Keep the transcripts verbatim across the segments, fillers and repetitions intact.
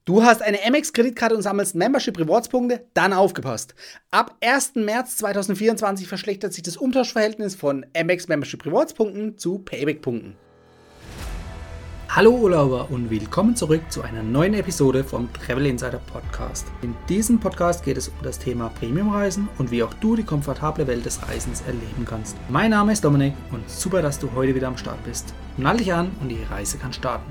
Du hast eine Amex-Kreditkarte und sammelst Membership Rewards Punkte? Dann aufgepasst. Ab ersten März zweitausendvierundzwanzig verschlechtert sich das Umtauschverhältnis von Amex Membership Rewards Punkten zu Payback Punkten. Hallo Urlauber und willkommen zurück zu einer neuen Episode vom Travel Insider Podcast. In diesem Podcast geht es um das Thema Premiumreisen und wie auch du die komfortable Welt des Reisens erleben kannst. Mein Name ist Dominik und super, dass du heute wieder am Start bist. Nall dich an und die Reise kann starten.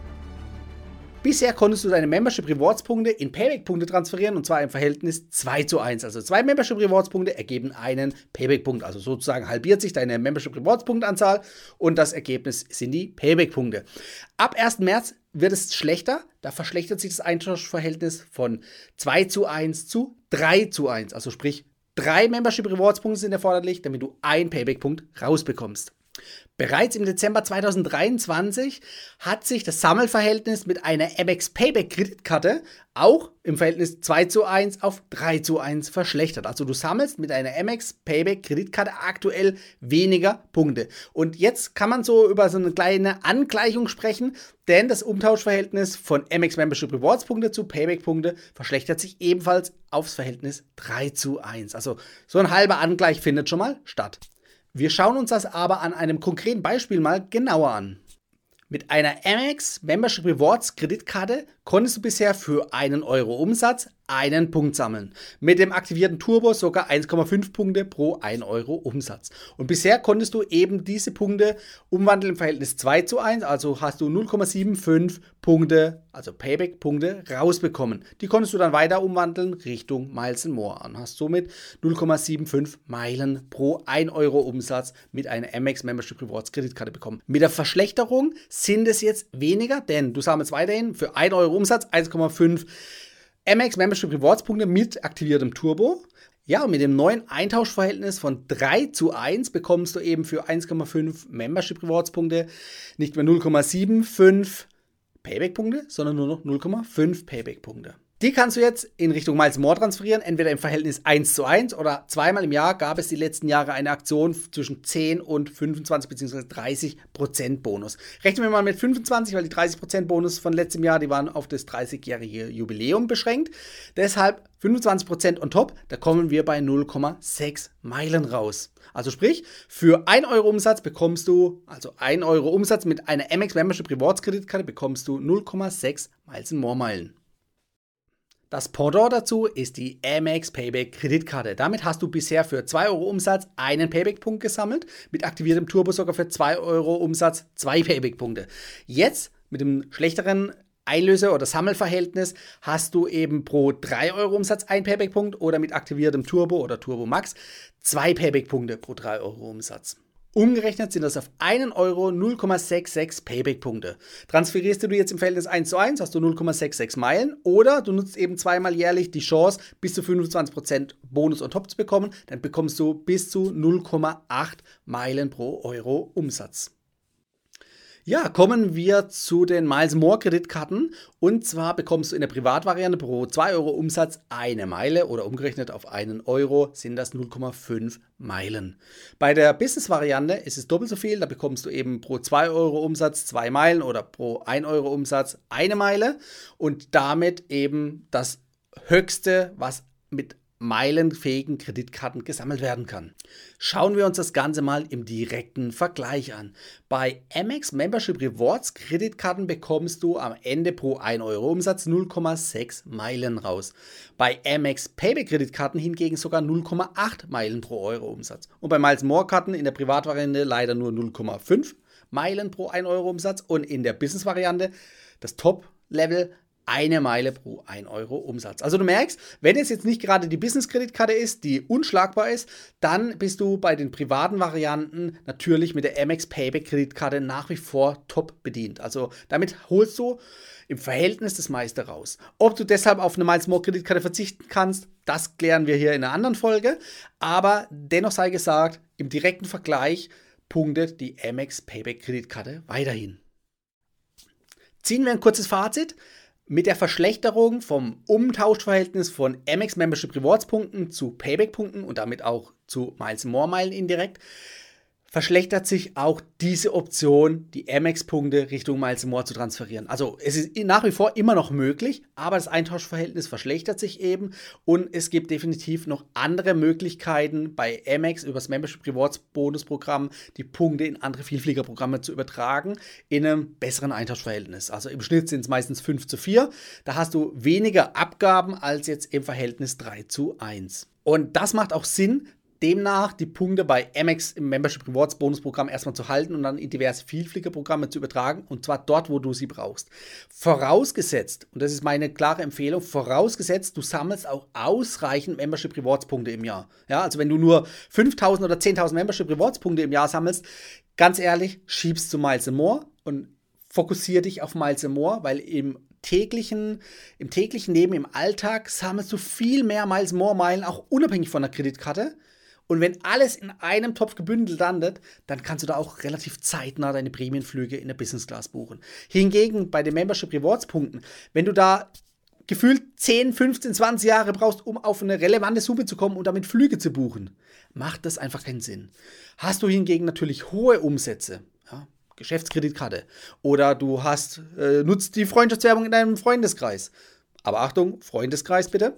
Bisher konntest du deine Membership Rewards Punkte in Payback Punkte transferieren und zwar im Verhältnis zwei zu eins. Also zwei Membership Rewards Punkte ergeben einen Payback Punkt. Also sozusagen halbiert sich deine Membership Rewards Punktanzahl und das Ergebnis sind die Payback Punkte. Ab ersten März wird es schlechter. Da verschlechtert sich das Eintauschverhältnis von zwei zu eins zu drei zu eins. Also sprich, drei Membership Rewards Punkte sind erforderlich, damit du einen Payback Punkt rausbekommst. Bereits im Dezember zweitausenddreiundzwanzig hat sich das Sammelverhältnis mit einer Amex Payback Kreditkarte auch im Verhältnis zwei zu eins auf drei zu eins verschlechtert. Also du sammelst mit einer Amex Payback Kreditkarte aktuell weniger Punkte. Und jetzt kann man so über so eine kleine Angleichung sprechen, denn das Umtauschverhältnis von Amex Membership Rewards Punkte zu Payback Punkte verschlechtert sich ebenfalls aufs Verhältnis drei zu eins. Also so ein halber Angleich findet schon mal statt. Wir schauen uns das aber an einem konkreten Beispiel mal genauer an. Mit einer Amex Membership Rewards Kreditkarte konntest du bisher für einen Euro Umsatz einen Punkt sammeln. Mit dem aktivierten Turbo sogar eins Komma fünf Punkte pro ein Euro Umsatz. Und bisher konntest du eben diese Punkte umwandeln im Verhältnis zwei zu eins, also hast du null Komma fünfundsiebzig Punkte, also Payback-Punkte, rausbekommen. Die konntest du dann weiter umwandeln Richtung Miles and More und hast somit null Komma fünfundsiebzig Meilen pro ein Euro Umsatz mit einer Amex Membership Rewards Kreditkarte bekommen. Mit der Verschlechterung sind es jetzt weniger, denn du sammelst weiterhin für ein Euro Umsatz eins Komma fünf Amex Membership Rewards Punkte mit aktiviertem Turbo. Ja, und mit dem neuen Eintauschverhältnis von drei zu eins bekommst du eben für eins Komma fünf Membership Rewards Punkte nicht mehr null Komma fünfundsiebzig Payback Punkte, sondern nur noch null Komma fünf Payback Punkte. Die kannst du jetzt in Richtung Miles More transferieren, entweder im Verhältnis eins zu eins oder zweimal im Jahr gab es die letzten Jahre eine Aktion zwischen zehn und fünfundzwanzig bzw. dreißig Prozent Bonus. Rechnen wir mal mit fünfundzwanzig, weil die dreißig Prozent Bonus von letztem Jahr, die waren auf das dreißigjährige Jubiläum beschränkt. Deshalb fünfundzwanzig Prozent on top, da kommen wir bei null Komma sechs Meilen raus. Also sprich, für ein Euro Umsatz bekommst du, also ein Euro Umsatz mit einer Amex Membership Rewards Kreditkarte bekommst du null Komma sechs Miles and More Meilen. Das Pendant dazu ist die Amex Payback Kreditkarte. Damit hast du bisher für zwei Euro Umsatz einen Payback-Punkt gesammelt, mit aktiviertem Turbo sogar für zwei Euro Umsatz zwei Payback-Punkte. Jetzt mit dem schlechteren Einlöse- oder Sammelverhältnis hast du eben pro drei Euro Umsatz einen Payback-Punkt oder mit aktiviertem Turbo oder Turbo Max zwei Payback-Punkte pro drei Euro Umsatz. Umgerechnet sind das auf einen Euro null Komma sechsundsechzig Payback-Punkte. Transferierst du jetzt im Verhältnis eins zu eins, hast du null Komma sechsundsechzig Meilen oder du nutzt eben zweimal jährlich die Chance, bis zu fünfundzwanzig Prozent Bonus on top zu bekommen, dann bekommst du bis zu null Komma acht Meilen pro Euro Umsatz. Ja, kommen wir zu den Miles More Kreditkarten und zwar bekommst du in der Privatvariante pro zwei Euro Umsatz eine Meile oder umgerechnet auf einen Euro sind das null Komma fünf Meilen. Bei der Business-Variante ist es doppelt so viel, da bekommst du eben pro zwei Euro Umsatz zwei Meilen oder pro ein Euro Umsatz eine Meile und damit eben das Höchste, was mit meilenfähigen Kreditkarten gesammelt werden kann. Schauen wir uns das Ganze mal im direkten Vergleich an. Bei Amex Membership Rewards Kreditkarten bekommst du am Ende pro ein Euro Umsatz null Komma sechs Meilen raus. Bei Amex Payback Kreditkarten hingegen sogar null Komma acht Meilen pro Euro Umsatz. Und bei Miles More Karten in der Privatvariante leider nur null Komma fünf Meilen pro ein Euro Umsatz und in der Business Variante das Top-Level eine Meile pro ein Euro Umsatz. Also du merkst, wenn es jetzt nicht gerade die Business-Kreditkarte ist, die unschlagbar ist, dann bist du bei den privaten Varianten natürlich mit der Amex Payback-Kreditkarte nach wie vor top bedient. Also damit holst du im Verhältnis das meiste raus. Ob du deshalb auf eine Miles More Kreditkarte verzichten kannst, das klären wir hier in einer anderen Folge. Aber dennoch sei gesagt, im direkten Vergleich punktet die Amex Payback-Kreditkarte weiterhin. Ziehen wir ein kurzes Fazit. Mit der Verschlechterung vom Umtauschverhältnis von Amex Membership Rewards Punkten zu Payback Punkten und damit auch zu Miles and More Meilen indirekt verschlechtert sich auch diese Option, die Amex-Punkte Richtung Miles and More zu transferieren. Also es ist nach wie vor immer noch möglich, aber das Eintauschverhältnis verschlechtert sich eben und es gibt definitiv noch andere Möglichkeiten bei Amex über das Membership Rewards Bonusprogramm die Punkte in andere Vielfliegerprogramme zu übertragen in einem besseren Eintauschverhältnis. Also im Schnitt sind es meistens fünf zu vier. Da hast du weniger Abgaben als jetzt im Verhältnis drei zu eins. Und das macht auch Sinn, demnach die Punkte bei Amex im Membership Rewards Bonusprogramm erstmal zu halten und dann in diverse Vielfliegerprogramme zu übertragen und zwar dort, wo du sie brauchst. Vorausgesetzt, und das ist meine klare Empfehlung, vorausgesetzt, du sammelst auch ausreichend Membership Rewards Punkte im Jahr. Ja, also wenn du nur fünftausend oder zehntausend Membership Rewards Punkte im Jahr sammelst, ganz ehrlich, schiebst du Miles and More und fokussier dich auf Miles and More, weil im täglichen, im täglichen Leben, im Alltag sammelst du viel mehr Miles and More Meilen, auch unabhängig von der Kreditkarte. Und wenn alles in einem Topf gebündelt landet, dann kannst du da auch relativ zeitnah deine Prämienflüge in der Business Class buchen. Hingegen bei den Membership Rewards Punkten, wenn du da gefühlt zehn, fünfzehn, zwanzig Jahre brauchst, um auf eine relevante Summe zu kommen und damit Flüge zu buchen, macht das einfach keinen Sinn. Hast du hingegen natürlich hohe Umsätze, ja, Geschäftskreditkarte, oder du hast, äh, nutzt die Freundschaftswerbung in deinem Freundeskreis, aber Achtung, Freundeskreis bitte,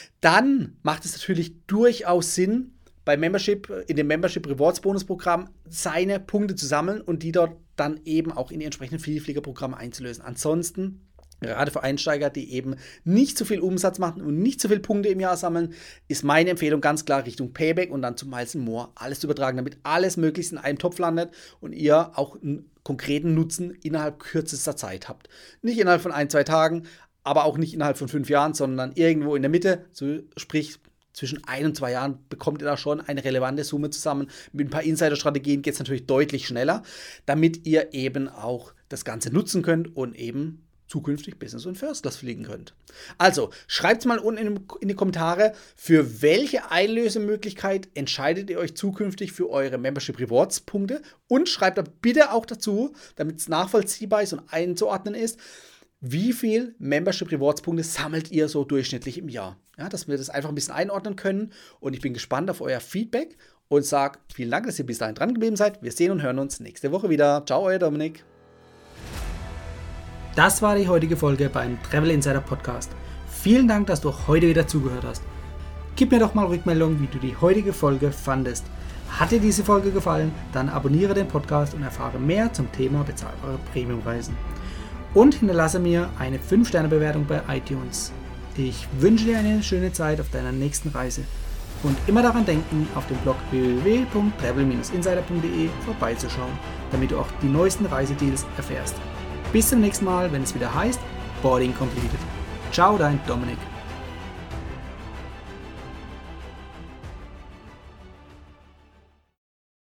dann macht es natürlich durchaus Sinn, bei Membership, in dem Membership Rewards Bonusprogramm seine Punkte zu sammeln und die dort dann eben auch in die entsprechenden Vielfliegerprogramme einzulösen. Ansonsten, gerade für Einsteiger, die eben nicht so viel Umsatz machen und nicht so viele Punkte im Jahr sammeln, ist meine Empfehlung ganz klar Richtung Payback und dann zu Miles and More alles zu übertragen, damit alles möglichst in einem Topf landet und ihr auch einen konkreten Nutzen innerhalb kürzester Zeit habt. Nicht innerhalb von ein, zwei Tagen, aber auch nicht innerhalb von fünf Jahren, sondern irgendwo in der Mitte, so sprich zwischen ein und zwei Jahren bekommt ihr da schon eine relevante Summe zusammen. Mit ein paar Insider-Strategien geht es natürlich deutlich schneller, damit ihr eben auch das Ganze nutzen könnt und eben zukünftig Business und First Class fliegen könnt. Also, schreibt es mal unten in die Kommentare, für welche Einlösemöglichkeit entscheidet ihr euch zukünftig für eure Membership Rewards Punkte und schreibt da bitte auch dazu, damit es nachvollziehbar ist und einzuordnen ist, wie viel Membership Rewards Punkte sammelt ihr so durchschnittlich im Jahr? Ja, dass wir das einfach ein bisschen einordnen können und ich bin gespannt auf euer Feedback und sage vielen Dank, dass ihr bis dahin dran geblieben seid. Wir sehen und hören uns nächste Woche wieder. Ciao, euer Dominik. Das war die heutige Folge beim Travel Insider Podcast. Vielen Dank, dass du heute wieder zugehört hast. Gib mir doch mal Rückmeldung, wie du die heutige Folge fandest. Hat dir diese Folge gefallen? Dann abonniere den Podcast und erfahre mehr zum Thema bezahlbare Premiumreisen. Und hinterlasse mir eine fünf Sterne Bewertung bei iTunes. Ich wünsche dir eine schöne Zeit auf deiner nächsten Reise. Und immer daran denken, auf dem Blog w w w punkt travel insider punkt d e vorbeizuschauen, damit du auch die neuesten Reisedeals erfährst. Bis zum nächsten Mal, wenn es wieder heißt Boarding Completed. Ciao, dein Dominik.